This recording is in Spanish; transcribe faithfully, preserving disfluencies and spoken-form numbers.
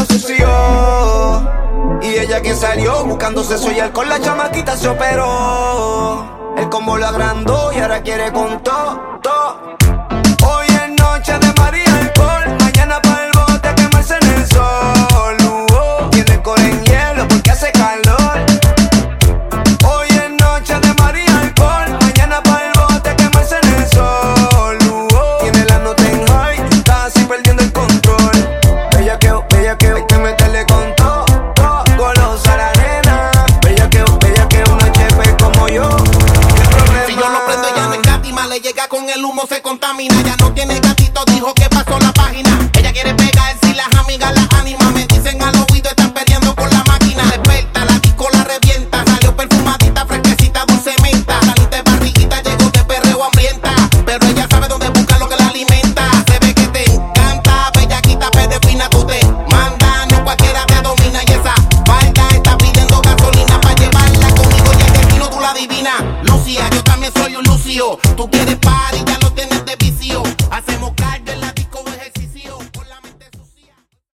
sucio. Y ella que salió buscándose su y alcohol, la chamaquita se operó. El combo lo agrandó y ahora quiere con todo, todo. Hoy es noche de María alcohol, mañana pa' el bote a quemarse en el sol. Uh, tiene el core en hielo porque hace calor. Hoy es noche de María alcohol, mañana pa' el bote a quemarse en el sol. Uh, tiene la nota en high, está así perdiendo el control. Bellaqueo, bellaqueo, hay que meterle con todo, todo. Golosa la nena, bellaqueo, bellaqueo, una H P como yo. Si yo lo prendo ella no escatima, le llega con el humo, se contamina. Ya no tiene gatito, dijo que pasó la página. Ella quiere pegar si las amigas la animan. Me dicen al oído, están peleando con la máquina. Desperta, la disco la revienta. Salió perfumadita, fresquecita, dulce menta. Saliste barriguita, llegó de perreo hambrienta. Pero ella sabe dónde buscar lo que la alimenta. Se ve que te encanta, bellaquita, pedefina, tú te manda. No cualquiera te domina y esa falda está pidiendo gasolina para llevarla conmigo y el destino tú la adivinas. Lucía, yo también soy un Lucio. Tú quieres par y ya